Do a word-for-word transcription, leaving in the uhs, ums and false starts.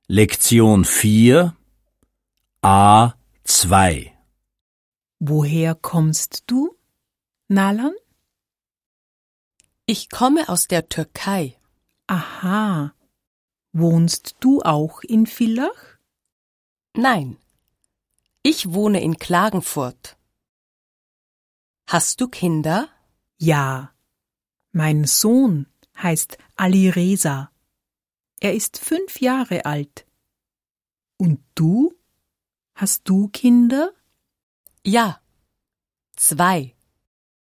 Lektion vier A zwei. Woher kommst du, Nalan? Ich komme aus der Türkei. Aha. Wohnst du auch in Villach? Nein, ich wohne in Klagenfurt. Hast du Kinder? Ja. Mein Sohn heißt Ali Reza. Er ist fünf Jahre alt. Und du? Hast du Kinder? Ja, zwei.